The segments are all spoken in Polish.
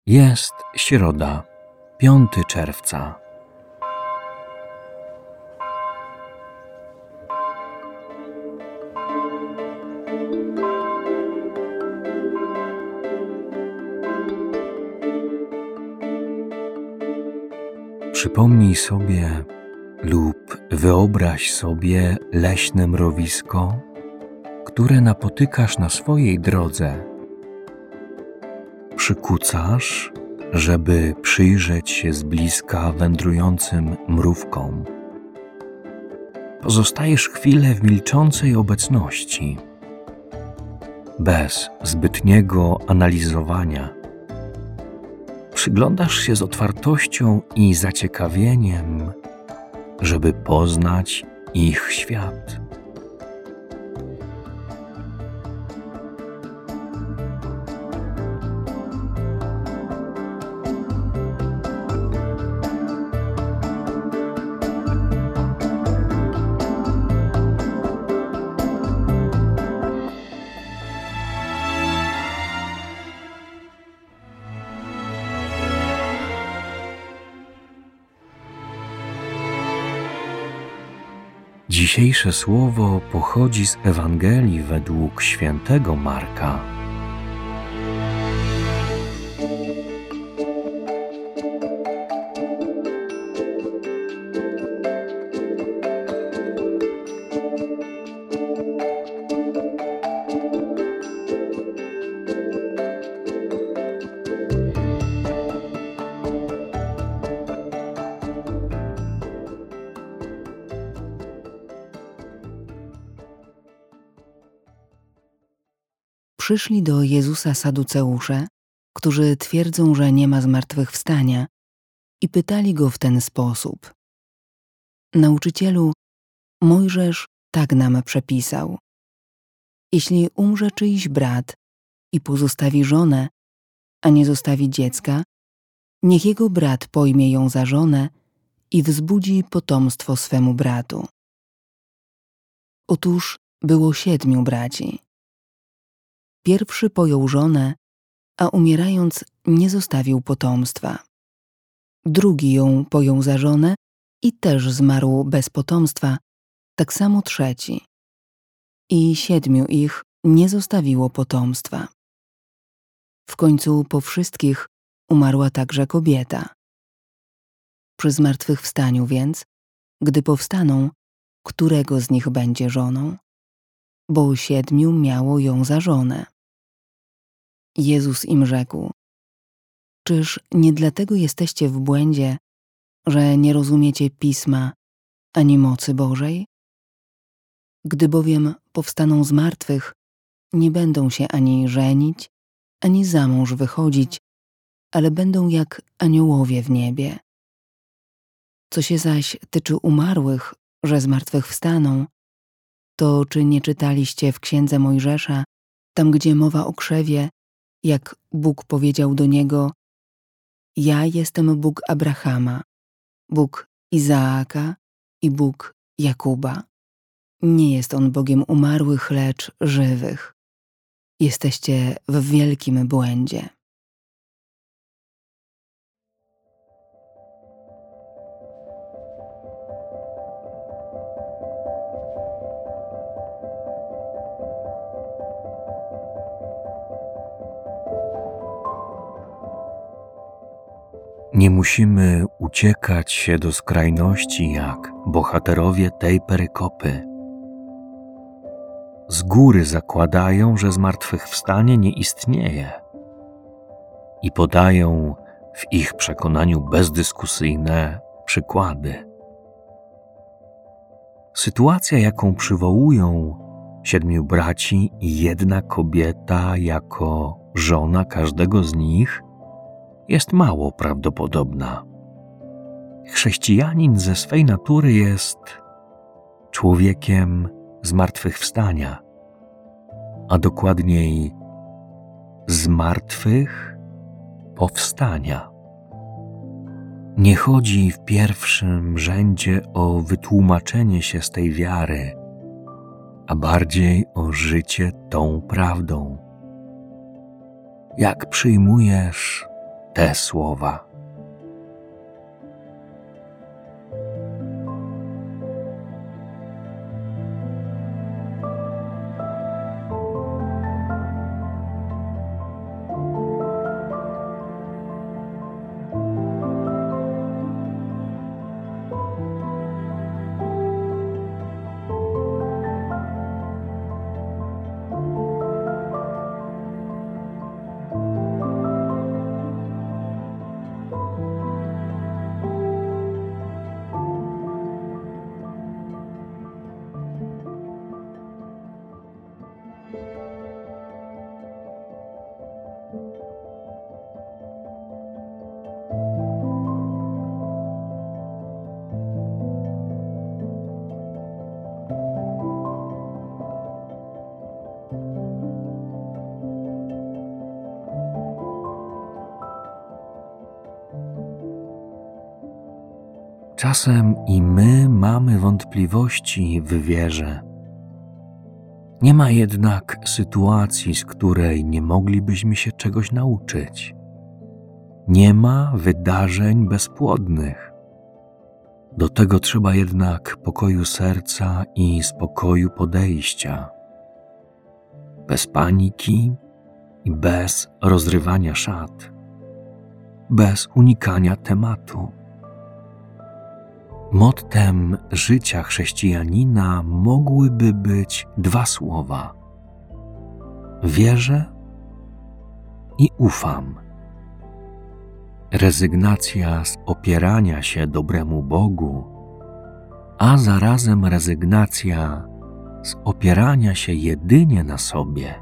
Jest środa, 5 czerwca. Przypomnij sobie lub wyobraź sobie leśne mrowisko, które napotykasz na swojej drodze. Przykucasz, żeby przyjrzeć się z bliska wędrującym mrówkom. Pozostajesz chwilę w milczącej obecności, bez zbytniego analizowania. Przyglądasz się z otwartością i zaciekawieniem, żeby poznać ich świat. Dzisiejsze słowo pochodzi z Ewangelii według świętego Marka. Przyszli do Jezusa Saduceusze, którzy twierdzą, że nie ma zmartwychwstania, i pytali go w ten sposób: Nauczycielu, Mojżesz tak nam przepisał: jeśli umrze czyjś brat i pozostawi żonę, a nie zostawi dziecka, niech jego brat pojmie ją za żonę i wzbudzi potomstwo swemu bratu. Otóż było 7 braci. Pierwszy pojął żonę, a umierając nie zostawił potomstwa. Drugi ją pojął za żonę i też zmarł bez potomstwa, tak samo trzeci. I 7 ich nie zostawiło potomstwa. W końcu po wszystkich umarła także kobieta. Przy zmartwychwstaniu więc, gdy powstaną, którego z nich będzie żoną? Bo 7 miało ją za żonę. Jezus im rzekł: czyż nie dlatego jesteście w błędzie, że nie rozumiecie Pisma ani mocy Bożej? Gdy bowiem powstaną z martwych, nie będą się ani żenić, ani za mąż wychodzić, ale będą jak aniołowie w niebie. Co się zaś tyczy umarłych, że zmartwychwstaną, to czy nie czytaliście w księdze Mojżesza, tam gdzie mowa o krzewie, jak Bóg powiedział do niego: ja jestem Bóg Abrahama, Bóg Izaaka i Bóg Jakuba. Nie jest on Bogiem umarłych, lecz żywych. Jesteście w wielkim błędzie. Nie musimy uciekać się do skrajności jak bohaterowie tej perykopy. Z góry zakładają, że zmartwychwstanie nie istnieje i podają w ich przekonaniu bezdyskusyjne przykłady. Sytuacja, jaką przywołują 7 braci i 1 kobieta jako żona każdego z nich, jest mało prawdopodobna. Chrześcijanin ze swej natury jest człowiekiem zmartwychwstania, a dokładniej zmartwychwstania. Nie chodzi w pierwszym rzędzie o wytłumaczenie się z tej wiary, a bardziej o życie tą prawdą. Jak przyjmujesz te słowa. Czasem i my mamy wątpliwości w wierze. Nie ma jednak sytuacji, z której nie moglibyśmy się czegoś nauczyć. Nie ma wydarzeń bezpłodnych. Do tego trzeba jednak pokoju serca i spokoju podejścia. Bez paniki i bez rozrywania szat. Bez unikania tematu. Mottem życia chrześcijanina mogłyby być dwa słowa: wierzę i ufam. Rezygnacja z opierania się dobremu Bogu, a zarazem rezygnacja z opierania się jedynie na sobie.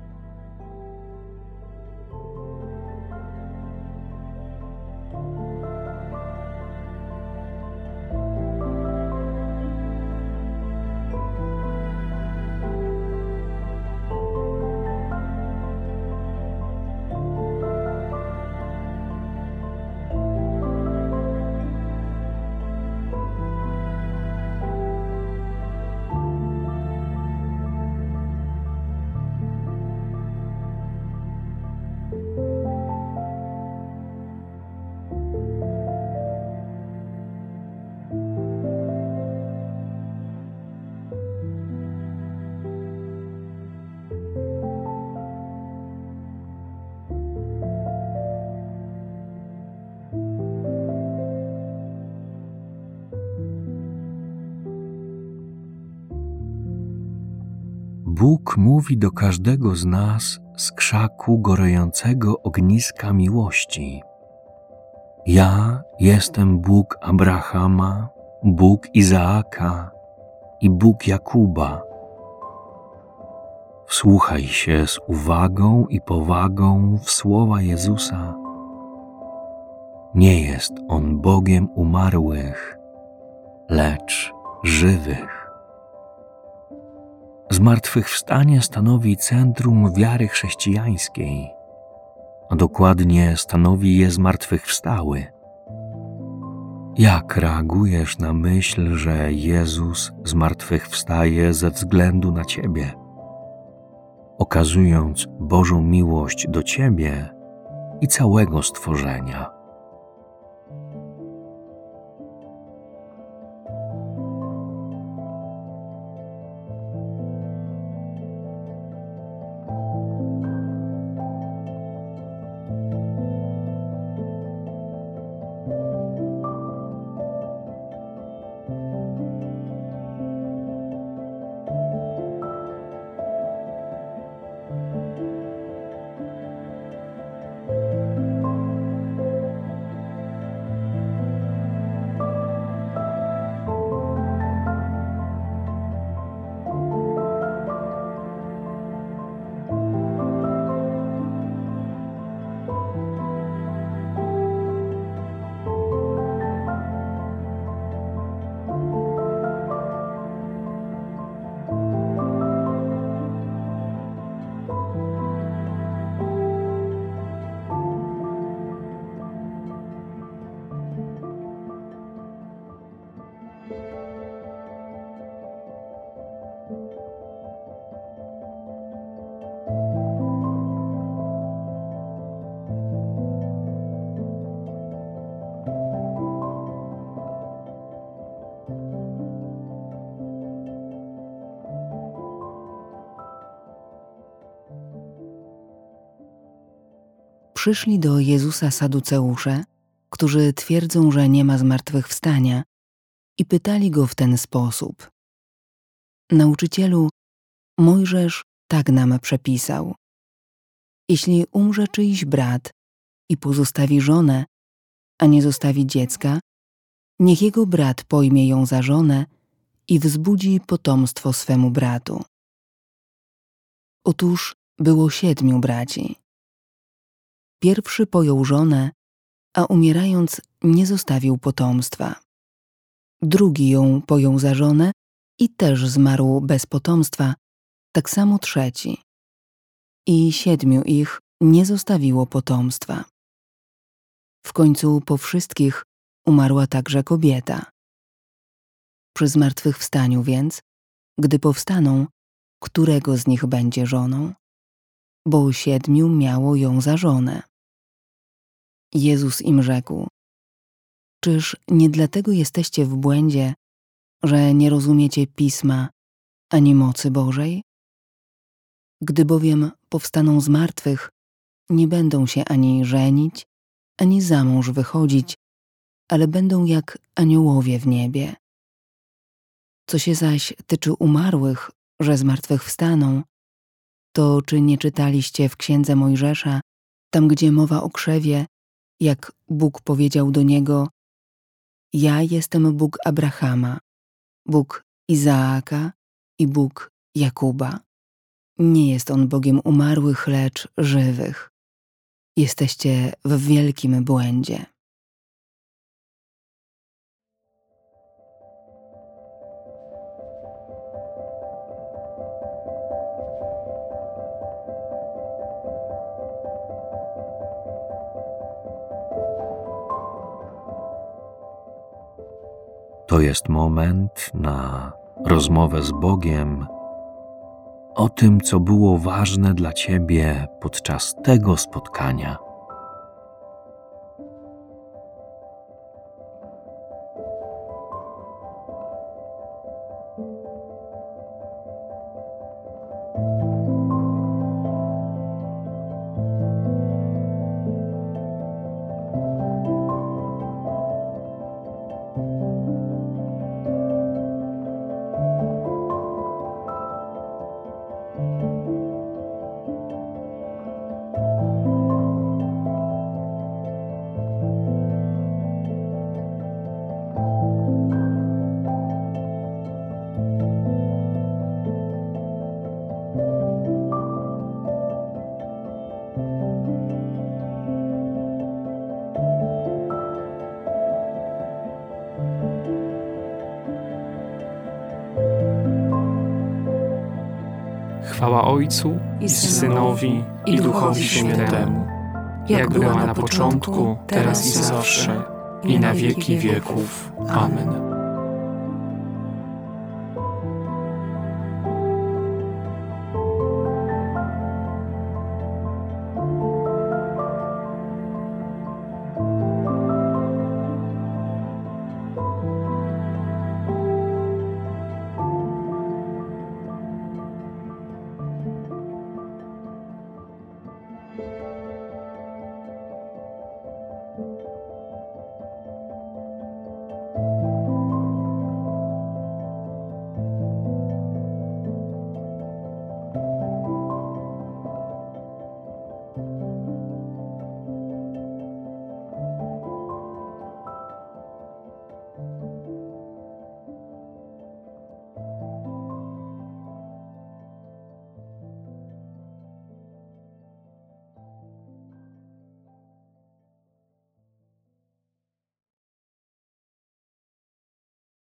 Bóg mówi do każdego z nas z krzaku gorącego ogniska miłości. Ja jestem Bóg Abrahama, Bóg Izaaka i Bóg Jakuba. Wsłuchaj się z uwagą i powagą w słowa Jezusa. Nie jest On Bogiem umarłych, lecz żywych. Zmartwychwstanie stanowi centrum wiary chrześcijańskiej, a dokładnie stanowi je zmartwychwstały. Jak reagujesz na myśl, że Jezus zmartwychwstaje ze względu na Ciebie, okazując Bożą miłość do Ciebie i całego stworzenia? Przyszli do Jezusa Saduceusze, którzy twierdzą, że nie ma zmartwychwstania, i pytali go w ten sposób: Nauczycielu, Mojżesz tak nam przepisał: jeśli umrze czyjś brat i pozostawi żonę, a nie zostawi dziecka, niech jego brat pojmie ją za żonę i wzbudzi potomstwo swemu bratu. Otóż było 7 braci. Pierwszy pojął żonę, a umierając nie zostawił potomstwa. Drugi ją pojął za żonę i też zmarł bez potomstwa, tak samo trzeci. I 7 ich nie zostawiło potomstwa. W końcu po wszystkich umarła także kobieta. Przy zmartwychwstaniu więc, gdy powstaną, którego z nich będzie żoną? Bo 7 miało ją za żonę. Jezus im rzekł: czyż nie dlatego jesteście w błędzie, że nie rozumiecie Pisma ani mocy Bożej? Gdy bowiem powstaną z martwych, nie będą się ani żenić, ani za mąż wychodzić, ale będą jak aniołowie w niebie. Co się zaś tyczy umarłych, że zmartwychwstaną, to czy nie czytaliście w księdze Mojżesza, tam gdzie mowa o krzewie, jak Bóg powiedział do niego: ja jestem Bóg Abrahama, Bóg Izaaka i Bóg Jakuba. Nie jest on Bogiem umarłych, lecz żywych. Jesteście w wielkim błędzie. To jest moment na rozmowę z Bogiem o tym, co było ważne dla Ciebie podczas tego spotkania. Chwała Ojcu i Synowi, i Duchowi Świętemu, jak była na początku, teraz i zawsze, i na wieki wieków. Amen.